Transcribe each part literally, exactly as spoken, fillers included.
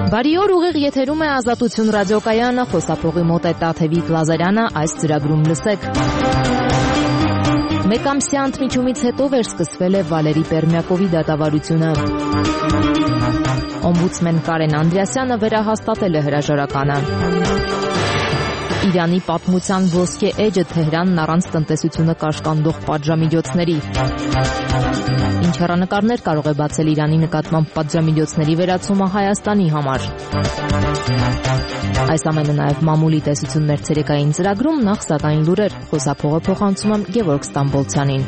Բարի օր, ուղիղ եթերում է Ազատություն ռադիոկայանը, խոսափողի մոտ է Տաթևիկ Լազարյանը, այս ծրագրում լսեք։ Մեկամսյա ընդմիջումից հետո վերսկսվել է Վալերի Պերմյակովի դատավարությունը։ Օմբուդսմեն Կարեն Անդրեասյանը վերահաստատել է հրաժարականը։ Իրանի պատմության ոսկե էջը Թեհրանն առանց տնտեսությունը կաշկանդող պատժամիջոցների։ Ինչ հեռանկարներ կարող է բացել Իրանի նկատմամբ պատժամիջոցների վերացումը Հայաստանի համար։ Այս ամենը նաև մամուլի տեսություններ ցերեկային ծրագրում, նախ սակայն լուրեր, խոսափողը փոխանցում եմ Գևորգ Ստամբոլցյանին։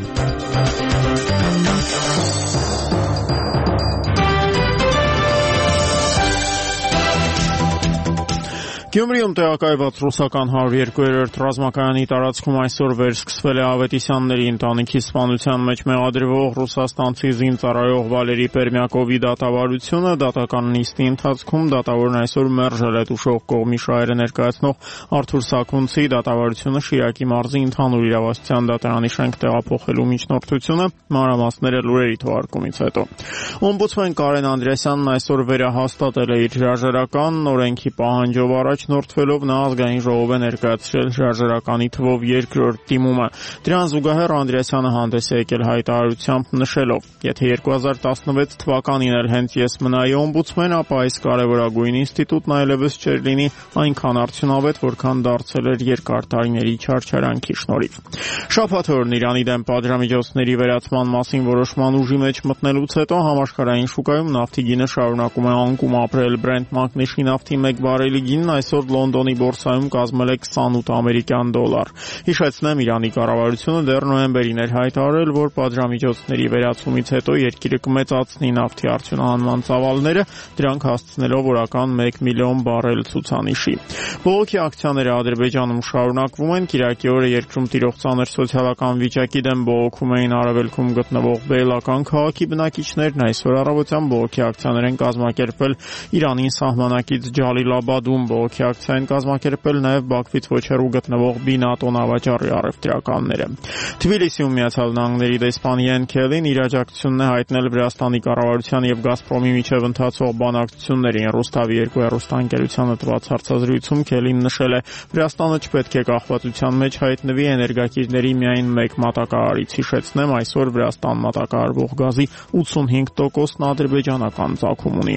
Գյումրիում տեղակայված ռուսական հարյուր երկու ռազմակայանի տարածքում այսօր վերսկսվել է Ավետիսյանների ընտանիքի սպանության մեջ մեղադրվող ռուսաստանցի զինծառայող Վալերի Պերմյակովի դատավարությունը։ Դատական նիստի ընթացքում դատավորն այսօր մերժել է տուժող կողմի շահերը ներկայացնող Արթուր Սաքունցի դատավարությունը Շիրակի մարզի ընդհանուր իրավասության դատարանի շենք տեղափոխելու միջնորդությունը, մանրամասները լուրերի թողարկումից հետո։ Օմբուդսմեն Կարեն Անդրեասյանն այսօր վերահաստատել է իր հրաժարականն, օրենքի պահանջով առաջ նորդվելով նա ազգային ժողով է ներկայացրել հրաժարականի թվով երկրորդ դիմումը։ Դրան զուգահեռ Անդրեասյանը հանդես է եկել հայտարարությամբ նշելով. «Եթե երկու հազար տասնվեց թվականին էլ հենց ես մնայի օմբուդսմեն, ապա այս կարևորագույն ինստիտուտն այլևս չէր լինի այնքան արդյունավետ, որքան դարձել էր երկար տարիների չարչարանքի շնորհիվ»։ Շաբաթ օրն Իրանի դեմ պատժամիջոցների վերացման մասին որոշման ուժի մեջ մտնելուց հետո համաշխարհային շուկայում նավթի գինը շարունակում է անկում ապրել։ Brent մակնիշի նավթի մեկ բարելի գինն այսօր Լոնդոնի բորսայում կազմել է քսանութ ամերիկյան դոլար։ Հիշեցնեմ, Իրանի կառավարությունը դեռ նոյեմբերին էր հայտարարել, որ պատժամիջոցների վերացումից հետո երկիրը կմեծացնի նավթի արդյունահանման ծավալները, դրանք հասցնելով օրական մեկ միլիոն բարել ցուցանիշի։ Բողոքի ակցիաները Ադրբեջանում շարունակվում են։ Կիրակի օրը երկրում տիրող ծանր սոցիալական վիճակի դեմ բողոքում էին արևելքում գտնվող Բեյլական քաղաքի բնակիչներն։ Այսօր առավոտյան բողոքի ակցիաներ են կազմակերպել Իրանին սահմանակից Ջալիլաբադում։ Բողոքի ակցիան կազմակերպել նաև Բաքվից ոչ հեռու գտնվող Բինատո նավաճառի առևտրականները։ Թբիլիսիում Միացյալ Նահանգների դեսպան Յեն Քելին իր աջակցությունն է հայտնել Վրաստանի կառավարության եւ Գազպրոմի միջև ընթացող բանակցություններին։ Ռուստավի երկու հեռուստաընկերությանը տված հարցազրույցում Քելին նշել է. «Վրաստանը չպետք է կախվածության մեջ հայտնվի էներգակիրների միայն մեկ մատակարարից։ Հիշեցնեմ, այսօր Վրաստան մատակարարվող գազի ութսունհինգ տոկոսն ադրբեջանական ծագում ունի»։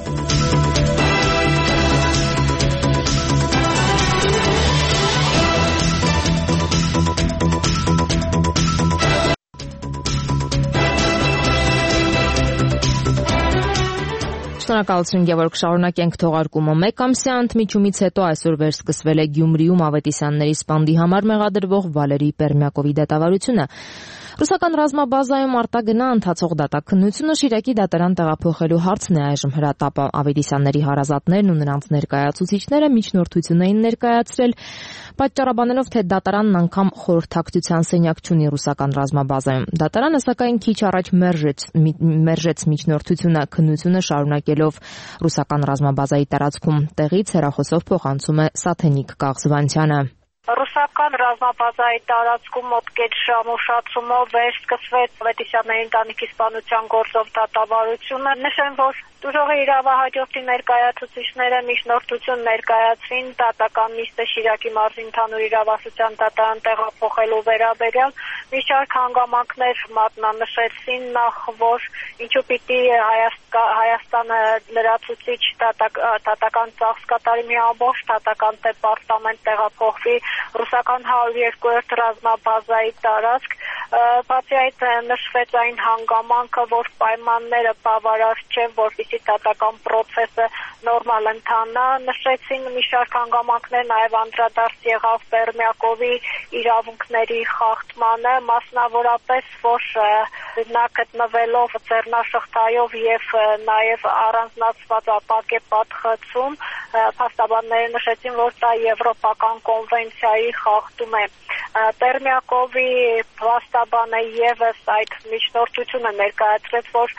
Շնորհակալություն Գևորգ, շարունակենք թողարկումը։ Մեկամսյա ընդմիջումից հետո այսօր վերսկսվել է Գյումրիում Ավետիսյանների սպանդի համար մեղադրվող Վալերի Պերմյակովի դատավարությունը։ Ռուսական ռազմաբազայում արտագնա ընթացող դատաքննությունը Շիրակի դատարան տեղափոխելու հարցն է այժմ հրատապը։ Ավետիսյանների հարազատներն ու նրանց ներկայացուցիչները միջնորդություն էին ներկայացրել, պատճառաբանելով, թե դատարանն անգամ խորհրդակցության սենյակ չունի ռուսական ռազմաբազայում։ Դատարանը սակայն քիչ առաջ մերժեց, մերժեց միջնորդությունը, քննությունը շարունակելով ռուսական ռազմաբազայի տարածքում։ Տեղից հեռախոսով փոխանցում է Սաթենիկ Կաղզվանցյանը։ Ռուսական ռազմաբազայի տարածքում մոտ կես ժամ ուշացումով վերսկսվեց Ավետիսյանների ընտանիքի սպանության գործով դատավարությունը։ Նշեմ, որ տուժողի իրավահաջորդի ներկայացուցիչները միջնորդություն ներկայացրին դատական նիստը Շիրակի մարզի ընդհանուր իրավասության դատարան տեղափոխելու վերաբերյալ։ Մի շարք հանգամանքներ մատնանշեցին, նախ որ ինչու պիտի Հայաստանը լրացուցիչ դատական ծախս կատարի, մի ամբողջ դատական դեպարտամент տեղափոխվի ռուսական հարյուր երկու ռազմաբազայի տարածք։ Բացի այդ նշվեց այն հանգամանքը, որ պայմանները բավարար չեն, որպեսզի դատական process-ը նորմալ ընթանա։ Նշեցին մի շարք հանգամանքներ, նաև անդրադարձ եղավ Պերմյակովի իրավունքների խախտմանը, մասնավորապես, որ նա գտնվելով ձեռնաշղթայով եւ նաև առանձնացված ապակե պատխծում, փաստաբանները նշեցին, որ դա եվրոպական կոնվենցիայի խախտում է։ Պերմյակովի փաստաբանը եւս այդ միջնորդությունը ներկայացրեց, որ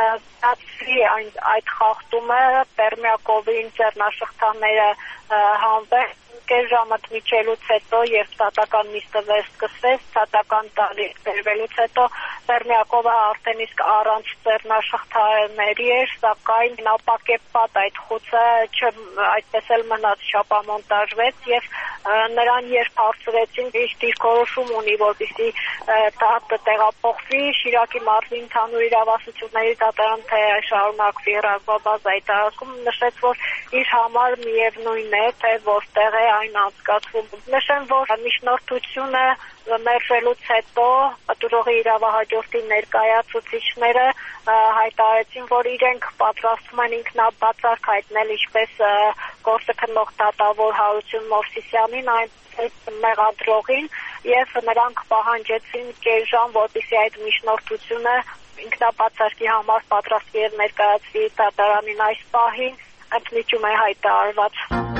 դասի այդ խախտումը Պերմյակովին ձեռնաշղթաները հանվեն կես ժամը միջելուց հետո եւ դատական նիստը վերսկսվեց, դատական տարի վերվելուց հետո Պերմյակովը արդեն իսկ առանց ձեռնաշխտաների էր, սակայն ապակեպատ այդ խուցը այդպես էլ մնաց, չապամոնտաժվեց եւ նրան երբ հարցրեցին, ինչ դիրքորոշում ունի, որպեսզի դա տեղափոխվի Շիրակի մարզի ընդհանուր իրավասությունների դատարան, թե շարունակվի ռազմաբազայի տարածքում, նշեց, որ իր համար միևնույն է, թե որտեղ է այն անցկացվում։ Նշեմ, որ միջնորդությունը մերժելուց հետո պատուրողի իրավահաջորդի ներկայացուցիչները հայտարարեցին, որ իրենք պատրաստվում են ինքնաբացարկ հայտնել ինչպես գործը քննող դատավոր Հարություն Մովսիսյանին, այնպես մեղադրողին, եւ նրանք պահանջեցին կես ժամ, որպեսզի այդ միջնորդությունը ինքնաբացարկի համար պատրաստվի եւ ներկայացվի դատարանին այս պահին, ընդմիջում է հայտարարված։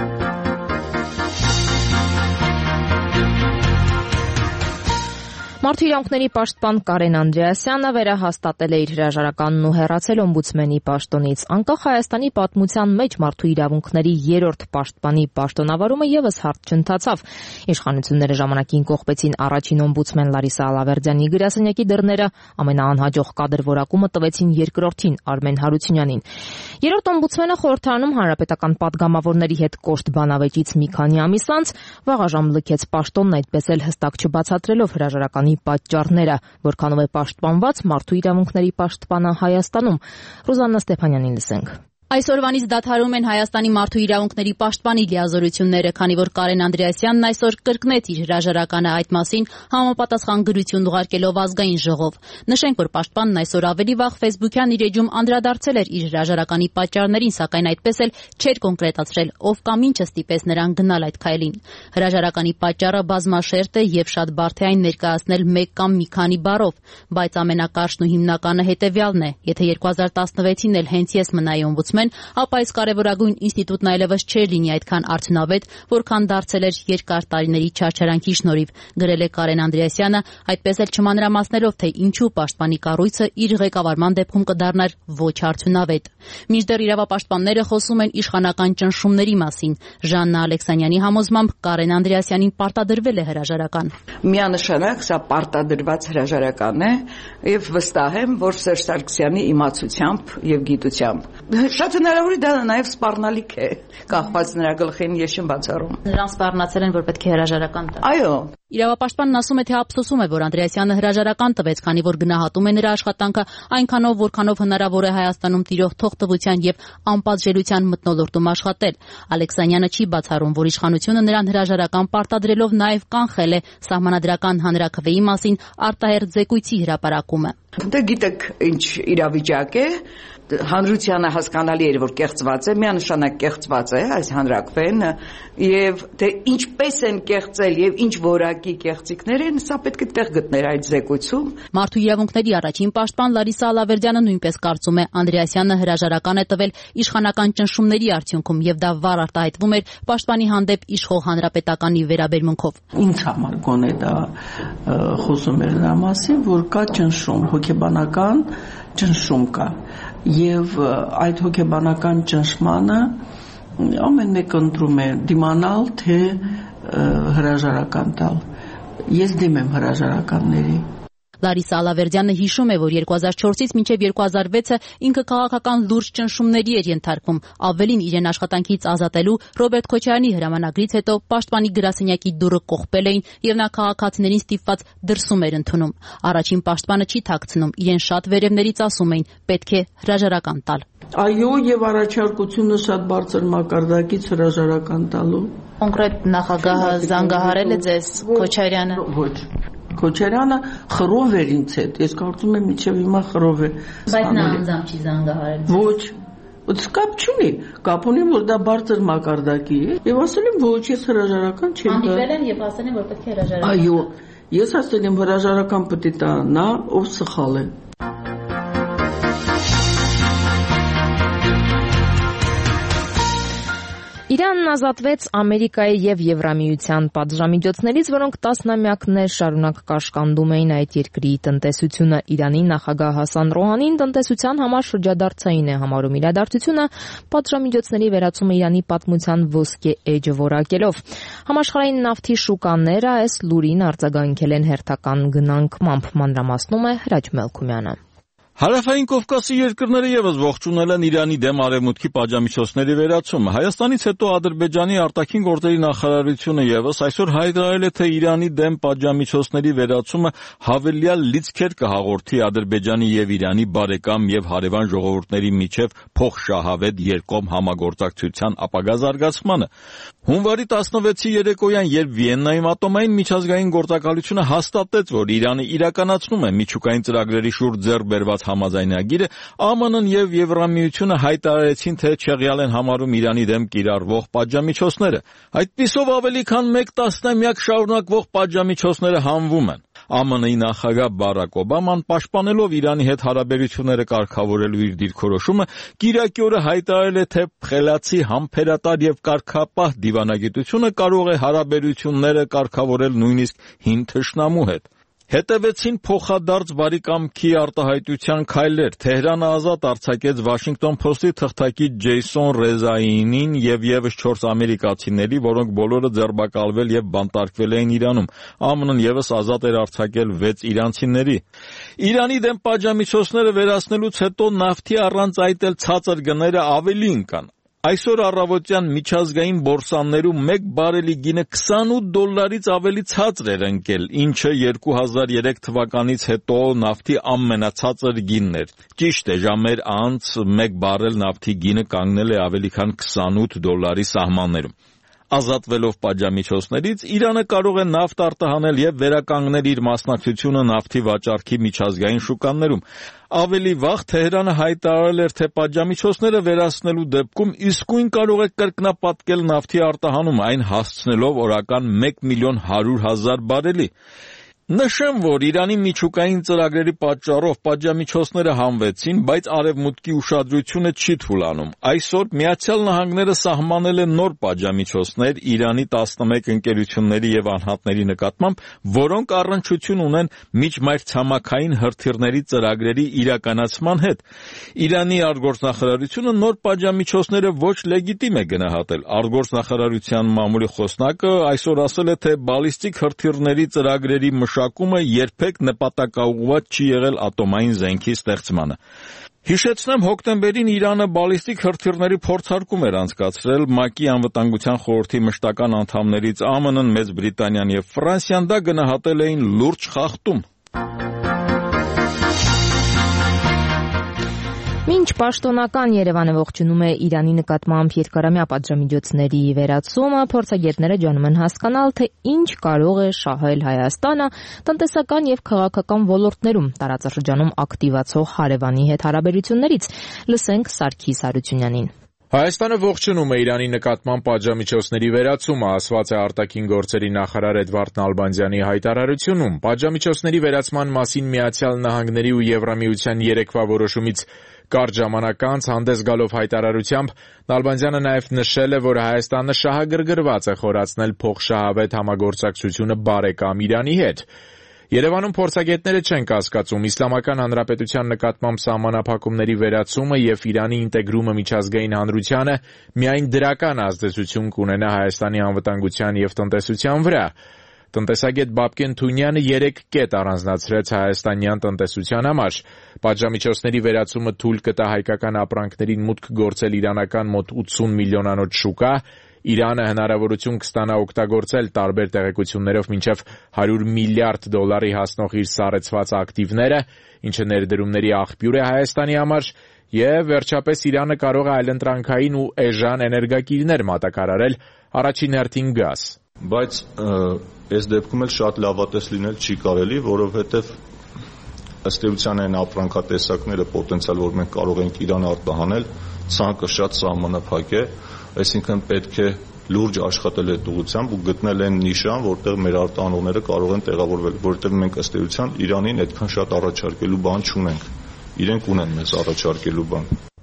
Մարդու իրավունքների պաշտպան Կարեն Անդրեասյանը վերահաստատել է իր հրաժարականն ու հեռացել օմբուդսմենի պաշտոնից։ Անկախ Հայաստանի պատմության մեջ մարդու իրավունքների երրորդ պաշտպանի պաշտոնավարումը եւս հարթ չընթացավ։ Իշխանությունները ժամանակին կողպեցին առաջին օմբուդսմեն Լարիսա Ալավերդյանի գրասենյակի դռները, ամենաանհաջող կադր որակումը տվեցին երկրորդին Արմեն Հարությունյանին։ Երրորդ օմբուդսմենը խորհրդարանում հանրապետական պատգամավորների հետ կոշտ բանավեճից մի քանի ամիս անց վաղաժամ լքեց պաշտոնն, այդպես էլ հստակ չբացատրելով հրաժարականի պատճառները, որքանով է պաշտպանված մարդու իրավունքների պաշտպանը Հայաստանում։ Ռուզաննա Ստեփանյանին լսենք։ Այսօրվանից դադարում են Հայաստանի մարդու իրավունքների պաշտպանի լիազորությունները, քանի որ Կարեն Անդրեասյանն այսօր կրկնեց իր հրաժարականը այդ մասին համապատասխան գրություն ուղարկելով ազգային ժողով։ Նշենք, որ պաշտպանն այսօր ավելի վաղ Facebook-յան իր էջում անդրադարձել էր իր հրաժարականի պատճառներին, սակայն այդպես էլ չէր կոնկրետացրել, ով կամ ինչը ստիպեց նրան գնալ այդ քայլին։ Հրաժարականի պատճառը բազմաշերտ է եւ շատ բարդ է այն ներկայացնել մեկ կամ մի քանի բառով, բայց ամենակարճն ու հիմնականը հետեւյալն է. եթե երկու հազար տասնվեցին էլ հենց ես մնայի օմբուդսմեն, ապա այս կարևորագույն ինստիտուտն այլևս չէր լինի այդքան արդյունավետ, որքան դարձել էր երկար տարիների չարչարանքի շնորհիվ, գրել է Կարեն Անդրեասյանը, այդպես էլ չմանրամասնելով, թե ինչու պաշտպանի կառույցը իր ղեկավարման դեպքում կդառնար ոչ արդյունավետ։ Մինչդեռ իրավապաշտպանները խոսում են իշխանական ճնշումների մասին։ Ժաննա Ալեքսանյանի համոզմամբ Կարեն Անդրեասյանին պարտադրվել է հրաժարական։ Միանշանակ սա պարտադրված հրաժարական է եւ վստահ եմ, որ Սերժ Սարգսյանի իմացությամբ եւ գիտությամբ։ Շատ հնարավոր է դա նաև սպառնալիք է, կախված նրա գլխին ես չեմ բացառում։ Նրան սպառնացել են, որ պետք է հրաժարական տա։ Այո։ Իրավապաշտպանն ասում է, թե ափսոսում է, որ Անդրեասյանը հրաժարական տվեց, քանի որ գնահատում է նրա աշխատանքը այնքանով, որքանով հնարավոր է Հայաստանում տիրող թողտվության եւ անպատժելիության մթնոլորտում աշխատել։ Ալեքսանյանը չի բացառում, որ իշխանությունը նրան հրաժարական պարտադրելով նաև կանխել է սահմանադրական հանրաքվեի մասին արտահերթ զեկույցի հրապարակումը։ Դե գիտեք ինչ իրավիճակ է, հանրությանը հասկանալի էր, որ կեղծված է, միանշանակ կեղծված է այս հանրաքվեն, եւ թե ինչպես են կեղծել եւ ինչ որակի կեղծիքներ են, սա պետք է տեղ գտներ այդ զեկույցում։ Մարդու իրավունքների առաջին պաշտպան Լարիսա Ալավերդյանը նույնպես կարծում է, Անդրեասյանը հրաժարական է տվել իշխանական ճնշումների արդյունքում եւ դա վառ արտահայտվում էր պաշտպանի հանդեպ իշխող հանրապետականի վերաբերմունքով։ Ինձ համար գոնե դա խոսում էր նրա մասին, որ կա ճնշում, հոգեբանական ճնշում կա եւ այդ հոգեբանական ճնշմանը ամեն մեկը ընտրում է դիմանալ թե հրաժարական տալ։ Ես դեմ եմ հրաժարականների։ Լարիսա Ալավերդյանը հիշում է, որ երկու հազար չորսից մինչև երկու հազար վեցը ինքը քաղաքական լուրջ ճնշումների էր ենթարկվում, ավելին իրեն աշխատանքից ազատելու Ռոբերտ Քոչարյանի հրամանագրից հետո պաշտպանի գրասենյակի դուռը կողպել էին եւ նա քաղաքացիներին ստիպված դրսում էր ընդունում։ Առաջին պաշտպանը չի թաքցնում, իրեն շատ վերևներից ասում էին պետք է հրաժարական տալ։ Այո, եւ առաջարկությունը շատ բարձր մակարդակից հրաժարական տալու։ Կոնկրետ նախագահը զանգահարել է ձեզ Քոչարյանը։ Ոչ։ Քոչարյանը խռով էր ինձ հետ, ես կարծում եմ մինչև հիմա խռով է։ Բայց նա անձամբ չի զանգահարել։ Ոչ, ո՞ց կապ չունի, կապ ունի, որ դա բարձր մակարդակի է, եւ ասել եմ ոչ, ես հրաժարական չեմ տա։ Հանդիպել են եւ ասել են, որ պետք է հրաժարական։ Այո, ես ասել եմ հրաժարական պետք է տա նա, ով սխալ է։ Իրանն ազատվեց Ամերիկայի եւ Եվրամիության պատժամիջոցներից, որոնք տասնամյակներ շարունակ կաշկանդում էին այդ երկրի տնտեսությունը։ Իրանի նախագահ Հասան Ռոհանին տնտեսության համար շրջադարձային է համարում իրադարձությունը, պատժամիջոցների վերացումը Իրանի պատմության ոսկե էջը որակելով։ Համաշխարհային նավթի շուկաները այս լուրին արձագանքել են հերթական գնանկմամբ, մանրամասնում է Հրաչ Մելքումյանը։ Հարավային Կովկասի երկրները եւս ողջունել են Իրանի դեմ արևմուտքի պատժամիջոցների վերացումը։ Հայաստանից հետո Ադրբեջանի արտաքին գործերի նախարարությունը եւս այսօր հայտարարել է, թե Իրանի դեմ պատժամիջոցների վերացումը հավելյալ լիցքեր կհաղորդի Ադրբեջանի եւ Իրանի բարեկամ եւ հարևան ժողովուրդների միջև փոխշահավետ երկկողմ համագործակցության ապագա զարգացմանը։ Հունվարի տասնվեցի երեկոյան, երբ Վիեննայում ատոմային միջազգային գործակալությունը հաստատեց, որ Իրանը իրականացնում է միջուկային ծրագրերի շուրջ ձեռք բերված համաձայնագիրը, ԱՄՆ-ն եւ Եվրամիությունը հայտարարեցին, թե չեղյալ են համարում Իրանի դեմ կիրառվող պատժամիջոցները։ Այդպիսով ավելի քան մեկ տասնամյակ շարունակվող պատժամիջոցները հանվում են։ ԱՄՆ-ի նախագահ Բարակ Օբաման, պաշտպանելով Իրանի հետ հարաբերությունները կարգավորելու իր դիրքորոշումը, կիրակի օրը հայտարարել է, թե խելացի, համբերատար եւ կարգապահ դիվանագիտությունը կարող է հարաբերությունները կարգավորել նույնիսկ հին թշնամու հետ։ Հետևեցին փոխադարձ բարիկամքի արտահայտության քայլեր։ Թեհրանը ազատ արձակեց Washington Post-ի թղթակից Ջեյսոն Ռեզայինին եւ եւս չորս ամերիկացիների, որոնք բոլորը ձերբակալվել եւ բանտարկվել էին Իրանում։ ԱՄՆ-ն եւս ազատ էր արձակել վեց իրանցիների։ Իրանի դեմ պատժամիջոցները վերացնելուց հետո նավթի առանց այդ էլ ցածր գները ավելին կան։ Այսօր առավոտյան միջազգային բորսաներում մեկ բարելի գինը քսանութ դոլարից ավելի ցածր էր ընկել, ինչը երկու հազար երեք թվականից հետո նավթի ամենացածր գինն էր։ Ճիշտ է, ժամեր անց մեկ բարել նավթի գինը կանգնել է ավելի քան քսանութ դոլարի սահմաններում։ Ազատվելով պատժամիջոցներից, Իրանը կարող է նավթ արտահանել եւ վերականգնել իր մասնակցությունը նավթի վաճառքի միջազգային շուկաներում։ Ավելի վաղ Թեհրանը հայտարարել էր, թե պատժամիջոցները վերացնելու դեպքում իսկույն կարող է կրկնապատկել նավթի արտահանումը, այն հասցնելով օրական մեկ միլիոն հարյուր հազար բարելի։ Նշեմ, որ Իրանի միջուկային ծրագրերի պատճառով պատժամիջոցները հանվեցին, բայց արևմուտքի ուշադրությունը չի թուլանում։ Այսօր Միացյալ Նահանգները սահմանել է նոր պատժամիջոցներ Իրանի տասնմեկ ընկերությունների եւ անհատների նկատմամբ, որոնք առնչություն ունեն միջմայրցամաքային հրթիռների ծրագրերի իրականացման հետ։ Իրանի արտգործնախարարությունը նոր պատժամիջոցները ոչ լեգիտիմ է գնահատել։ Արտգործնախարարության մամուլի խոսնակը այսօր ասել է, թե բալիստիկ հրթիռների ծրագրերի մշակումը երբեք նպատակաուղղված չի եղել ատոմային զենքի ստեղծմանը։ Հիշեցնեմ, հոկտեմբերին Իրանը բալիստիկ հրթիռների փորձարկում էր անցկացրել ՄԱԿ-ի անվտանգության խորհրդի մշտական անդամներից ԱՄՆ-ն, Մեծ Բրիտանիան եւ Ֆրանսիան դա գնահատել էին լուրջ խախտում։ Մինչ պաշտոնական Երևանը ողջունում է Իրանի նկատմամբ երկարամյա պատժամիջոցների վերացումը, փորձագետները ջանում են հասկանալ, թե ինչ կարող է շահել Հայաստանը տնտեսական եւ քաղաքական ոլորտներում տարածաշրջանում ակտիվացող հարևանի հետ հարաբերություններից։ Լսենք Սարգիս Հարությունյանին։ Հայաստանը ողջունում է Իրանի նկատմամբ պատժամիջոցների վերացումը, ասված է արտաքին գործերի նախարար Էդվարդ Նալբանդյանի հայտարարությունում։ Պատժամիջոցների վերացման մասին Միացյալ Նահանգների ու Եվրամիության երեկվա որոշումից կարճ ժամանակ անց հանդես գալով հայտարարությամբ Նալբանդյանը նաև նշել է, որ Հայաստանը շահագրգռված է խորացնել փոխշահավետ համագործակցությունը բարեկամ Իրանի հետ։ Երևանում փորձագետները չեն կասկածում Իսլամական Հանրապետության նկատմամբ սահմանափակումների վերացումը եւ Իրանի ինտեգրումը միջազգային հանրությանը միայն դրական ազդեցություն կունենա Հայաստանի անվտանգության եւ տնտեսության վրա։ Տնտեսագետ Բաբկեն Թունյանը երեք կետ առանձնացրեց հայաստանյան տնտեսության համար։ Պատժամիջոցների վերացումը թույլ կտա հայկական ապրանքներին մուտք գործել իրանական մոտ ութսուն միլիոնանոց շուկա, Իրանը հնարավորություն կստանա օգտագործել տարբեր տեղեկություններով մինչև հարյուր միլիարդ դոլարի հասնող իր սառեցված ակտիվները, ինչը ներդրումների աղբյուր է Հայաստանի համար, եւ վերջապես Իրանը կարող է այլընտրանքային ու էժան էներգակիրներ մատակարարել, առաջին հերթին գազ։ Բայց այս դեպքում էլ շատ լավատես լինել չի կարելի, որովհետև ըստ էության այն ապրանքատեսակները պոտենցիալ, որ մենք կարող ենք Իրան արտահանել, ցանկը շատ սահմանափակ է, այսինքն պետք է լուրջ աշխատել այդ ուղղությամբ ու գտնել այն նիշան, որտեղ մեր արտահանողները կարող են տեղավորվել, որովհետև մենք ըստ էության Իրանին այդքան շատ առաջարկելու բան չունենք։ Իրենք ունեն մեզ առաջարկելու բան։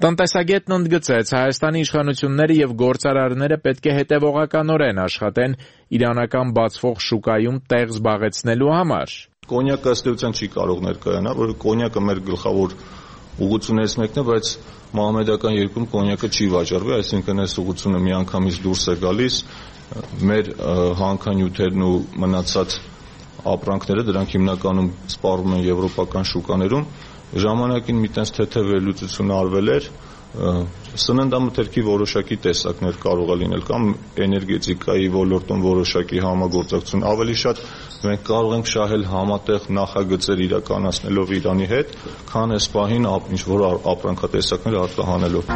Տնտեսագետն ընդգծեց, Հայաստանի իշխանությունները եւ գործարարները պետք է հետեւողականորեն աշխատեն իրանական բացվող շուկայում տեղ զբաղեցնելու համար։ Կոնյակը ըստ էության չի կարող ներկայանալ, որ կոնյակը մեր գլխավոր ուղղություններից մեկն է, բայց մահմեդական երկրում կոնյակը չի վաճառվի, այսինքն այս ուղղությունը միանգամից դուրս է գալիս, մեր հանքանյութերն ու մնացած ապրանքները դրանք հիմնականում սպառվում են եվրոպական շուկաներում, ժամանակին մի տես թեթև վերլուծություն արվել էր, սննդամթերքի որոշակի տեսակներ կարող է լինել կամ էներգետիկայի ոլորտում որոշակի համագործակցություն, ավելի շատ մենք կարող ենք շահել համատեղ նախագծեր իրականացնելով Իրանի հետ, քան այս պահին ինչ որ ապրանքատեսակներ արտահանելով։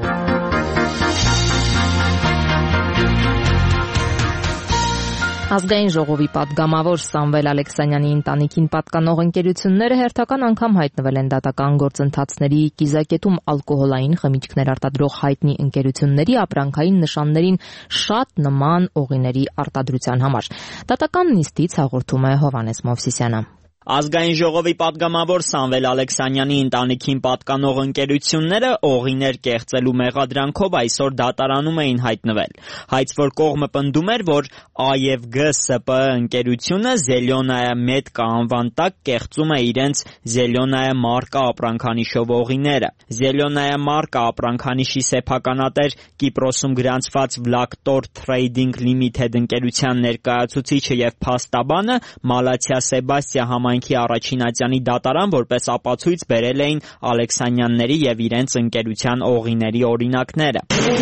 Ազգային ժողովի պատգամավոր Սամվել Ալեքսանյանի ընտանիքին պատկանող ընկերությունները հերթական անգամ հայտնվել են դատական գործընթացների կիզակետում ալկոհոլային խմիչքներ արտադրող հայտնի ընկերությունների ապրանքային նշաններին շատ նման օղիների արտադրության համար։ Դատական նիստից հաղորդում է Հովհաննես Մովսիսյանը։ Ազգային ժողովի պատգամավոր Սամվել Ալեքսանյանի ընտանիքին պատկանող ընկերությունները օղիներ կեղծելու մեղադրանքով այսօր դատարանում էին հայտնվել։ Հայցվոր կողմը պնդում էր, որ A և G S P ընկերությունը Զելյոնայա Մեդկա անվան տակ կեղծում է իրենց Զելյոնայա մարկա ապրանքանիշով օղիները։ Զելյոնայա մարկա ապրանքանիշի սեփականատեր Կիպրոսում գրանցված Vlaktor Trading Limited ընկերության ներկայացուցիչը եւ փաստաբանը Մալաթիա Սեբաստիա համայնքի առաջին ատյանի դատարան որպես ապացույց բերել էին Ալեքսանյանների եւ իրենց ընկերության օղիների օրինակները։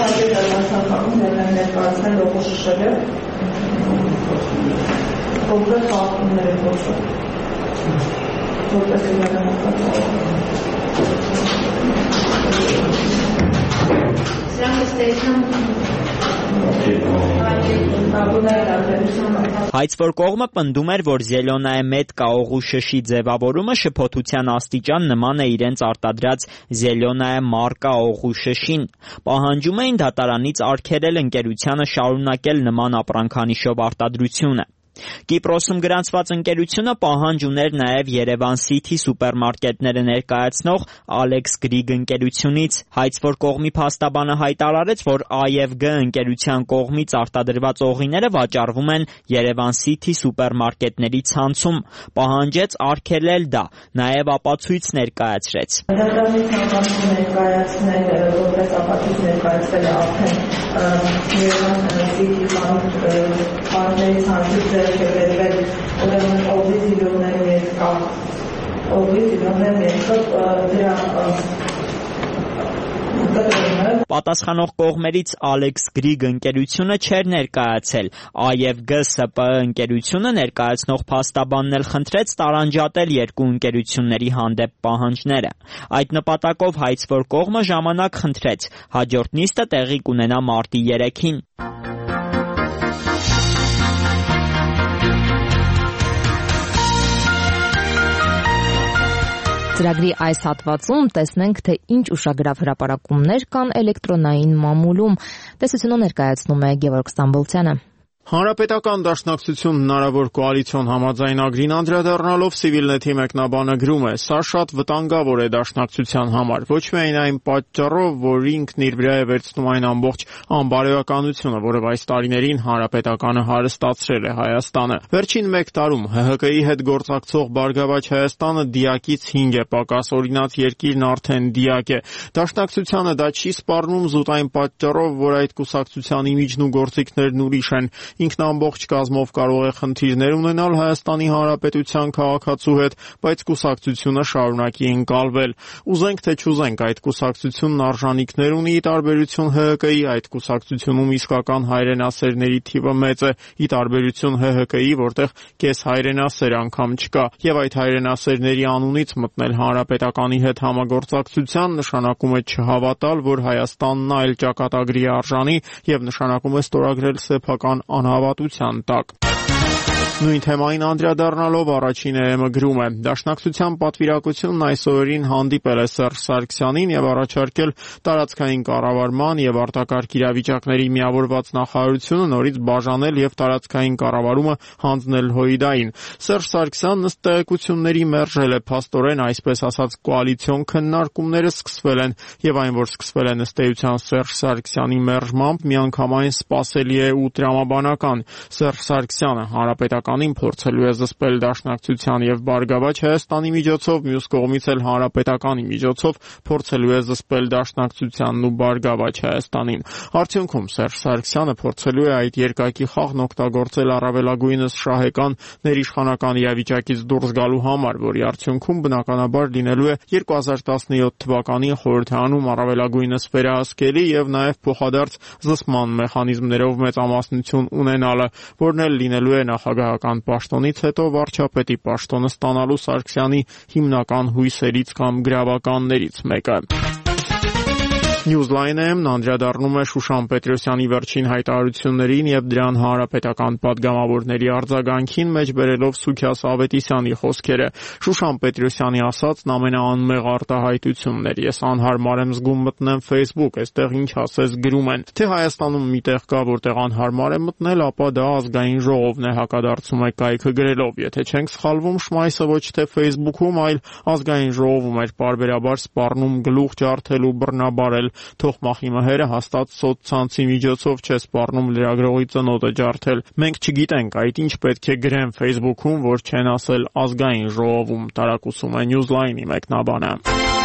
Հայցվոր կողմը պնդում էր, որ Զելյոնայա Մեդկա օղու շշի ձևավորումը շփոթության աստիճան նման է իրենց արտադրած Զելյոնայա մարկա օղու շշին։ Պահանջում էին դատարանից արգելել ընկերությանը շարունակել նման ապրանքանիշով արտադրությունը։ Կիպրոսում գրանցված ընկերությունը պահանջ ուներ նաև Երևան City սուպերմարկետները ներկայացնող Alex Greek ընկերությունից։ Հայցվոր կողմի փաստաբանը հայտարարեց, որ A և G ընկերության կողմից արտադրված օղիները վաճառվում են Երևան City սուպերմարկետների ցանցում։ Պահանջեց արգելել դա, նաև ապացույց ներկայացրեց։ Դատարանից համարվում ներկայացնել, որպես ապացույց ներկայացվել է արդեն Երևան City խանութների ցանցից Շեբերվել ուրեմն օղի զիլոներ ներկա օղի զիլոներ ներկա դրա Պատասխանող կողմերից Alex Greek ընկերությունը չէր ներկայացել, A և G S P ընկերությունը ներկայացնող փաստաբանն էլ խնդրեց տարանջատել երկու ընկերությունների հանդեպ պահանջները։ Այդ նպատակով հայցվոր կողմը ժամանակ խնդրեց, հաջորդ նիստը տեղի կունենա մարտի երեքին։ Ծրագրի այս հատվածում տեսնենք, թե ինչ ուշագրավ հրապարակումներ կան էլեկտրոնային մամուլում։ Տեսությունը ներկայացնում է Գևորգ Ստամբոլցյանը։ Հանրապետական դաշնակցություն հնարավոր կոալիցիոն համաձայնագրին անդրադառնալով Civilnet-ի մեկնաբանը գրում է. «Սա շատ վտանգավոր է դաշնակցության համար, ոչ միայն այն պատճառով, որ ինքն իր վրա է վերցնում այն ամբողջ անբարոյականությունը, որով այս տարիներին Հանրապետականը հարստացրել է Հայաստանը։ Վերջին մեկ տարում H H K-ի հետ գործակցող Բարգավաճ Հայաստանը դիակից հինգ է պակաս, օրինակ երկիրն արդեն դիակ է։ Դաշնակցությանը դա չի սպառնում զուտ այն պատճառով, որ այդ կուսակցության իմիջն ու գործիքներն ուրիշ են։ Ինքն ամբողջ կազմով կարող է խնդիրներ ունենալ Հայաստանի Հանրապետության քաղաքացու հետ, բայց կուսակցությունը շարունակի ընկալվել։ Ուզենք թե չուզենք, այդ կուսակցությունն արժանինքներ ունի ի տարբերություն H H K-ի, այդ կուսակցությունում իսկական հայրենասերների թիվը մեծ է, ի տարբերություն H H K-ի, որտեղ կես հայրենասեր անգամ չկա, եւ այդ հայրենասերների անունից մտնել Հանրապետականի հետ համագործակցության նշանակում է չհավատալ, որ Հայաստանն այլ ճակատագրի արժանի եւ նշանակում է ստորագրել սեփական անհավատության տակ։ Նույն թեմային անդրադառնալով առաջին է գրում է. Դաշնակցության պատվիրակությունն այս օրերին հանդիպել է Սերժ Սարգսյանին եւ առաջարկել տարածքային կառավարման եւ արտակարգ իրավիճակների միավորված նախարարությունը նորից բաժանել եւ տարածքային կառավարումը հանձնել ՀՅԴ-ին։ Սերժ Սարգսյանն ըստ տեղեկությունների մերժել է փաստորեն, այսպես ասած, կոալիցիոն քննարկումները սկսվել են եւ այն, որ սկսվել են ըստ էության Սերժ Սարգսյանի մերժմամբ, միանգամայն սպասելի է ու տրամաբանական։ Սերժ Սարգսյանը հանրապետական փորձելու է զսպել Դաշնակցության եւ Բարգավաճ Հայաստանի միջոցով, մյուս կողմից էլ Հանրապետականի միջոցով փորձելու է զսպել Դաշնակցությանն ու Բարգավաճ Հայաստանին։ Արդյունքում Սերժ Սարգսյանը փորձելու է այդ երկակի խաղն օգտագործել առավելագույնս շահեկան ներիշխանական իրավիճակից դուրս գալու համար, որի արդյունքում բնականաբար լինելու է երկու հազար տասնյոթ թվականի խորհրդարանում առավելագույնս վերահսկելի եւ նաեւ փոխադարձ զսպման մեխանիզմներով մեծամասնություն ունենալը, որն էլ լինելու է նախագահական պաշտոնից հետո վարչապետի պաշտոնը ստանալու Սարգսյանի հիմնական հույսերից կամ գրավականներից մեկը։ Newsline-ն անդրադառնում է Շուշան Պետրոսյանի վերջին հայտարարություններին եւ դրան հանրապետական падգամավորների արձագանքին, մեջբերելով Սուքիաս Ավետիսյանի խոսքերը։ Շուշան Պետրոսյանի ասածն ամենաանմեղ արտահայտությունն էր։ Ես անհարմար եմ զգում մտնեմ Facebook, այստեղ ինչ ասես գրում են։ Թե Հայաստանում մի տեղ կա, որտեղ անհարմար է մտնել, ապա դա ազգային ժողովն է, հակադարձում է կայքը գրելով։ Եթե չենք սխալվում, Շմայսը ոչ թե Facebook-ում, այլ ազգային ժողովում էր պարբերաբար սպառնում գլուխ ջարդել ու բռնաբարել։ Թողմախի մհերը հաստատ սոցցանցի միջոցով չէ սպառնում լրագրողի ծնոտը ջարդել։ Մենք չգիտենք այդ ինչ պետք է գրեն Facebook-ում, որ չեն ասել ազգային ժողովում, տարակուսում է Newsline-ի մեկնաբանը։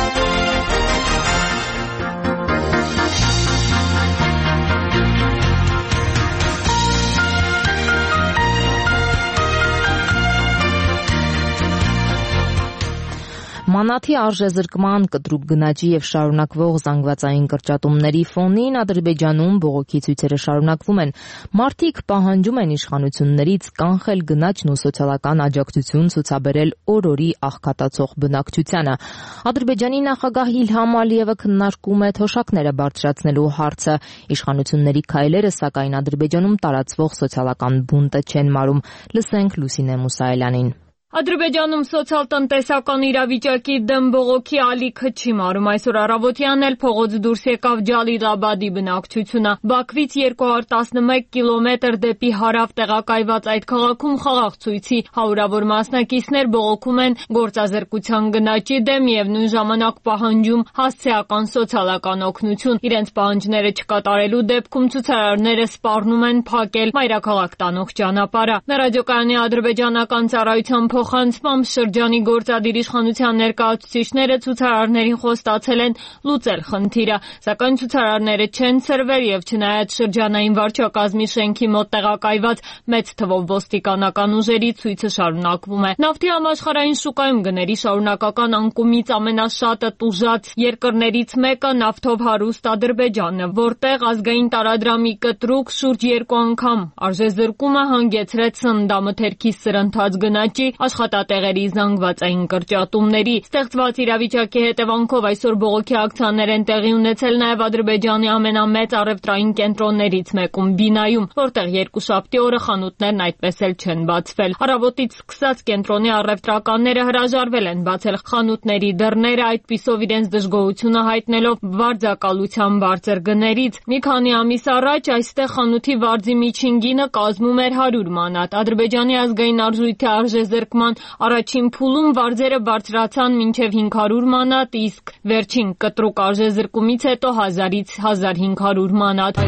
Մանաթի արժեզրկման, կտրուկ գնաճի եւ շարունակվող զանգվածային կրճատումների ֆոնին Ադրբեջանում բողոքի ցույցերը շարունակվում են։ Մարդիկ պահանջում են իշխանություններից կանխել գնաճն ու սոցիալական աջակցություն ցուցաբերել օր-օրի աղքատացող բնակչությանը։ Ադրբեջանի նախագահ Իլհամ Ալիևը քննարկում է թոշակները բարձրացնելու հարցը։ Իշխանությունների քայլերը, սակայն Ադրբեջանում տարածվող սոցիալական բունտը չեն մարում։ Լսենք Լուսինե Մուսայելյանին։ Ադրբեջանում սոցիալ-տնտեսական իրավիճակի դեմ բողոքի ալիքը չի մարում։ Այսօր առավոտյան էլ փողոց դուրս եկավ Ջալիլաբադի բնակչությունը։ Բաքվից երկու հարյուր տասնմեկ կիլոմետր դեպի հարավ տեղակայված այդ քաղաքում խաղաղ ցույցի հարյուրավոր մասնակիցներ բողոքում են գործազրկության գնաճի դեմ եւ նույն ժամանակ պահանջում հասցեական սոցիալական օգնություն։ Իրենց պահանջները չկատարելու դեպքում ցուցարարները սպառնում են փակել մայրաքաղաք տանող ճանապարհը։ Ռադիոկայանի ադրբեջանական ծառայության փոխանցմամբ շրջանի գործադիր իշխանության ներկայացուցիչները ցուցարարներին խոստացել են լուծել խնդիրը, սակայն ցուցարարները չեն ցրվել եւ չնայած շրջանային վարչակազմի շենքի մոտ տեղակայված մեծ թվով ոստիկանական ուժերի ցույցը շարունակվում է։ Նավթի համաշխարհային շուկայում գների շարունակական անկումից ամենաշատը տուժած երկրներից մեկը նավթով հարուստ Ադրբեջանն է, որտեղ ազգային տարադրամի կտրուկ շուրջ երկու անգամ արժեզրկումը հանգեցրեց սննդամթերքի սրընթաց գնաճի, աշխատատեղերի զանգվածային կրճատումների։ Ստեղծված իրավիճակի հետևանքով այսօր բողոքի ակցիաներ են տեղի ունեցել նաև Ադրբեջանի ամենամեծ առևտրային կենտրոններից մեկում Բինայում, որտեղ երկուշաբթի օրը խանութներն այդպես էլ չեն բացվել։ Առավոտից սկսած կենտրոնի առևտրականները հրաժարվել են բացել խանութների դռները, այդպիսով իրենց դժգոհությունը հայտնելով վարձակալության բարձր գներից։ Մի քանի ամիս առաջ այստեղ խանութի վարձի միջին գինը կազմում էր հարյուր մանատ։ Ադրբեջանի ազգային արժույթի արժեզրկման առաջին փուլում վարձերը բարձրացան մինչև հինգ հարյուր մանատ, իսկ վերջին կտրուկ արժեզրկումից հետո հազարից հազար հինգ հարյուր մանատ։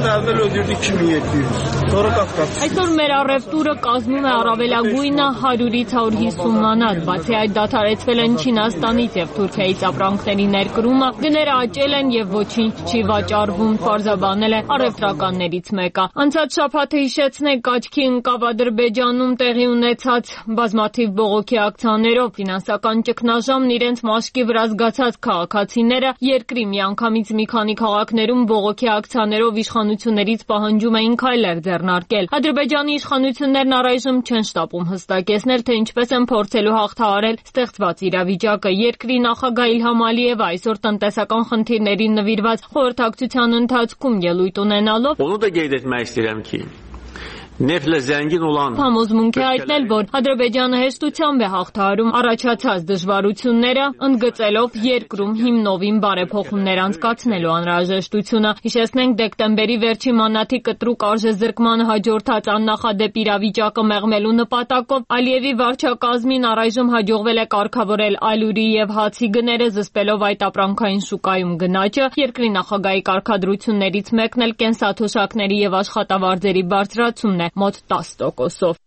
Այսօր մեր առևտուրը կազմում է առավելագույնը հարյուրից հարյուր հիսուն մանատ, բացի այդ դադարեցվել են Չինաստանից եւ Թուրքիայից ապրանքների ներկրումը, գները աճել են եւ ոչինչ չի վաճառվում, պարզաբանել է առևտրականներից մեկը։ Անցած շաբաթը հիշեցնենք աչքի ընկավ Ադրբեջանում տեղի ունեցած բազմաթիվ բողոքի ակցիաներով, ֆինանսական ճգնաժամն իրենց մաշկի վրա զգացած քաղաքացիները երկրի միանգամից մի քանի քաղաքներում բողոքի ակցիաներով իշխանություններից պահանջում էին քայլեր ձեռնարկել։ Ադրբեջանի իշխանություններն առայժմ չեն շտապում հստակեցնել, թե ինչպես են փորձելու հաղթահարել ստեղծված իրավիճակը։ Երկրի նախագահ Իլհամ Ալիևը այսօր տնտեսական խնդիրներին նվիրված խորհրդակցության ընթացքում ելույթ ունենալով Նեֆտը զանգին olan Համոզմունք է հայտնել, որ Ադրբեջանը հեշտությամբ է հաղթահարում առաջացած դժվարությունները, ընդգծելով երկրում հիմնովին բարեփոխումներ անցկացնելու անհրաժեշտությունը։ Հիշեցնենք, դեկտեմբերի վերջի մանաթի կտրուկ արժեզրկմանը հաջորդած աննախադեպ իրավիճակը մեղմելու նպատակով Ալիևի վարչակազմին առայժմ հաջողվել է կարգավորել ալյուրի եւ հացի գները, զսպելով այդ ապրանքային շուկայում գնաճը։ Երկրի նախագահի կարգադրություններից մեկն էլ կենսաթոշակների եւ աշխատավարձերի բարձրացումն է մոտ տասը տոկոսով։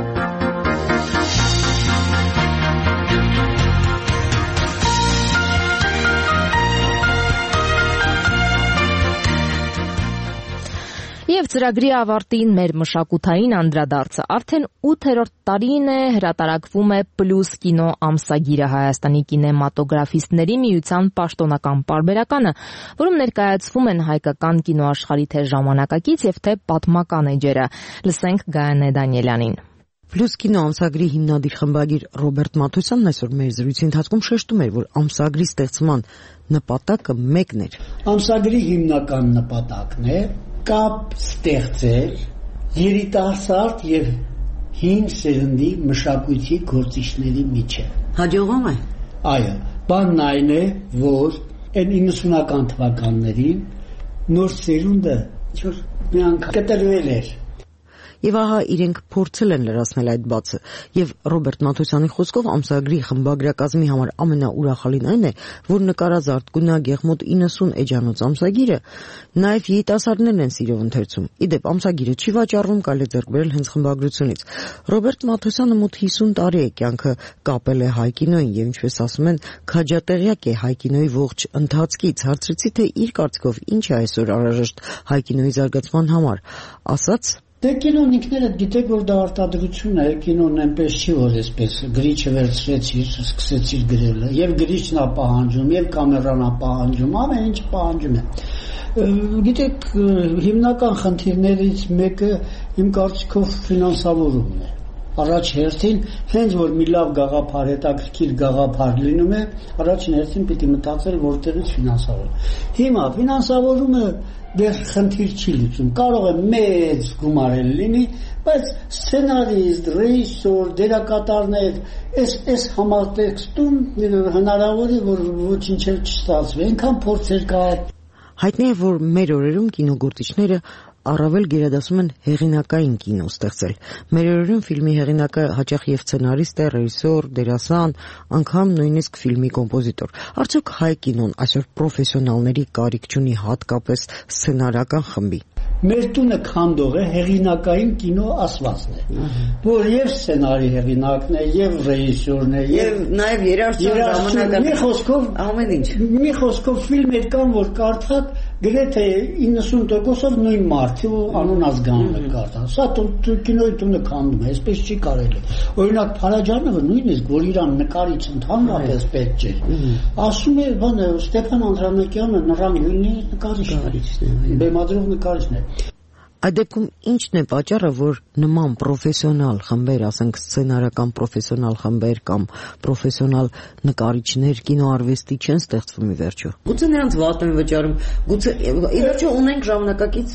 Եվ ծրագրի ավարտին մեր մշակութային անդրադարձը արդեն ութերորդ տարին է հրատարակվում է Պլյուս կինո ամսագիրը, Հայաստանի կինեմատոգրաֆիստների միության պաշտոնական պարբերականը, որում ներկայացվում են հայկական կինոաշխարհի թե ժամանակակից եւ թե պատմական էջերը։ Լսենք Գայանե Դանիելյանին։ Պլյուս կինո ամսագրի հիմնադիր խմբագիր Ռոբերտ Մաթոսյանն այսօր մեր զրույցի ընթացքում շեշտում էր, որ ամսագրի ստեղծման նպատակը մեկն էր։ Ամսագրի հիմնական նպատակն է կապ ստեղծել երիտասարդ եւ հին սերնդի մշակույթի գործիչների միջեւ։ Հաջողում է։ Այո, բանն այն է, որ այն իննսունական թվականներին նոր սերունդը ինչ-որ մի անգամ կտրվել էր։ Եվ ահա իրենք փորձել են լրացնել այդ բացը, եւ Ռոբերտ Մաթոսյանի խոսքով ամսագրի խմբագրակազմի համար ամենաուրախալին այն է, որ նկարած արտգունակ եղմոտ իննսուն էջանոց ամսագիրը նաեւ երիտասարդներն են սիրով ընթերցում։ Իդեպ ամսագիրը չի վաճառվում, կարելի է ձեռք բերել հենց խմբագրությունից։ Ռոբերտ Մաթոսյանը մոտ հիսուն տարի է կյանքը կապել է հայ կինոյին եւ ինչպես ասում են, քաջատեղյակ է հայ կինոյի ողջ ընթացքից։ Հարցրեցի, թե իր կարծիքով ինչ է այսօր անհրաժեշտ հայ կինոյի զարգացման համար, ասաց. Դե կինոն ինքներդ գիտեք, որ դա արտադրություն է, կինոն այնպես չի, որ այսպես գրիչը վերցրեցիր, սկսեցիր գրելը, եւ գրիչն է պահանջում, եւ կամերան է պահանջում, ամեն ինչ պահանջում է։ Գիտեք, հիմնական խնդիրներից մեկը իմ կարծիքով ֆինանսավորումն է։ Առաջ հերթին, հենց որ մի լավ գաղափար, հետաքրքիր գաղափար լինում է, առաջին հերթին պիտի մտածել որտեղից ֆինանսավորում։ Հիմա ֆինանսավորումը դեռ խնդիր չի լուծում, կարող է մեծ գումարել լինի, բայց սցենարիստ, ռեժիսոր, դերակատարներ, այս այս համատեքստում հնարավոր է, որ ոչինչ չստացվի, այնքան փորձեր կա։ Հայտնի է, որ մեր օրերում կինոգործիչները առավել գերադասում են հեղինակային կինո ստեղծել։ Մեր օրերում ֆիլմի հեղինակը հաճախ եւ սցենարիստ է, ռեժիսոր, դերասան, անգամ նույնիսկ ֆիլմի կոմպոզիտոր։ Արդյոք հայ կինոն այսօր պրոֆեսիոնալների կարիք չունի, հատկապես սցենարական խմբի։ Մեր տունը քանդող է հեղինակային կինո ասվածն է, որ եւ սցենարի հեղինակն է, եւ ռեժիսորն է, եւ նաեւ երաժշտական մի խոսքով ամեն ինչ։ Մի խոսքով ֆիլմեր կան, որ կարդաք գրեթե իննսուն տոկոսով նույն մարդը անուն ազգանունը կարդա։ Սա կինոյի տունը քանդում է, այսպես չի կարելի։ Օրինակ Փարաջանովը նույնիսկ որ իրան նկարիչ ընդհանրապես պետք չէ։ Ասում է, բանը Ստեփան Անդրանիկյանը նրան գույնի նկարիչն է, բեմադրող նկարիչն է։ Այդ դեպքում ինչն է պատճառը, որ նման պրոֆեսիոնալ խմբեր, ասենք սցենարական պրոֆեսիոնալ խմբեր կամ պրոֆեսիոնալ նկարիչներ կինոարվեստի չեն ստեղծվում ի վերջո։ Գուցե նրանց վատ են վճարում, գուցե ի վերջո ունենք ժամանակակից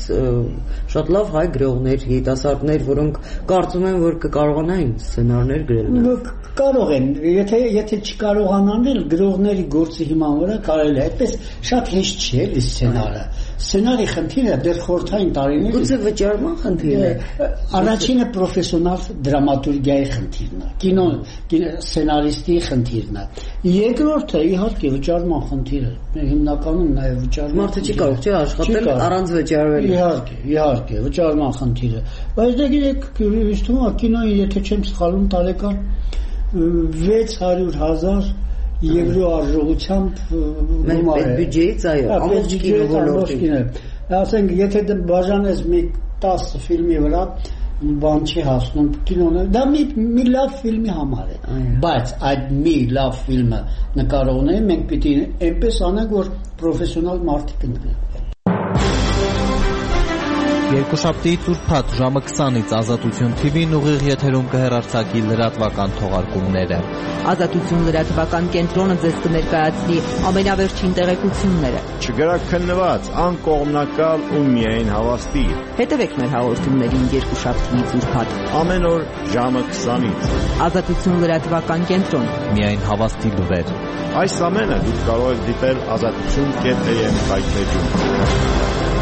շատ լավ հայ գրողներ, երիտասարդներ, որոնք կարծում են, որ կկարողանային սցենարներ գրել։ Կարող են, եթե եթե չկարողանան, գրողների գործի հիման վրա կարելի է, այդպես շատ հեշտ չի էլի սցենարը։ Սցենարի խնդիրը դեռ խորհրդային տարիների Գուցե վճարման խնդիրն է։ Առաջինը պրոֆեսիոնալ դրամատուրգիայի խնդիրն է, կինո սցենարիստի խնդիրն է։ Երկրորդը իհարկե վճարման խնդիրը։ Հիմնականում նաև վճարման։ Մարդը չի կարող չէ աշխատել առանց վճարվելու։ Իհարկե, իհարկե, վճարման խնդիրը։ Բայց դե գիտեք, ինձ թվում է կինոյի, եթե չեմ սխալվում, տարեկան վեց հարյուր հազար եվրո արժողությամբ գումար է։ Մեր բյուջեից այո, ամբողջ կինո ոլորտին։ Ասենք, եթե դե բաժանես մի տասը ֆիլմի վրա, բան չի հասնում կինոն։ Դա մի մի լավ ֆիլմի համար է։ Բայց այդ մի լավ ֆիլմը նկարողները մենք պիտի այնպես անենք, որ պրոֆեսիոնալ մարդիկ ընտրեն։ Երկուշաբթի ծուրփաթ ժամը քսանից Ազատություն Թի Վին ուղիղ եթերում կհեռարձակի լրատվական թողարկումները։ Ազատություն լրատվական կենտրոնը ձեզ կներկայացնի ամենավերջին տեղեկությունները։ Չգրաքննված, անկողմնակալ ու միայն հավաստի։ Հետևեք մեր հաղորդումներին երկուշաբթի ծուրփաթ ամեն օր ժամը քսանից։ Ազատություն լրատվական կենտրոն։ Միայն հավաստի լուրեր։ Այս ամենը դուք կարող եք դիտել ազատություն կետ էյ էմ հայտնեջում։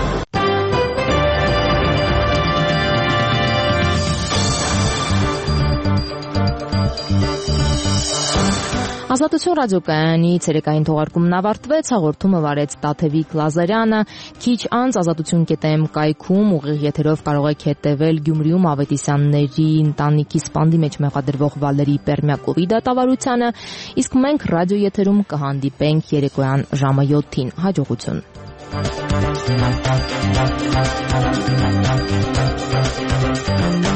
Ազատություն ռադիոկայանի ցերեկային թողարկումն ավարտվեց, հաղորդումը վարեց Տաթևիկ Լազարյանը, քիչ անց ազատություն կետ էյ էմ կայքում ուղիղ եթերով կարող եք հետևել Գյումրիում Ավետիսյանների ընտանիքի սպանդի մեջ մեղադրվող Վալերի Պերմյակովի դատավարությանը, իսկ մենք ռադիո եթերում կհանդիպենք երեկոյան ժամը յոթին։ Հաջողություն։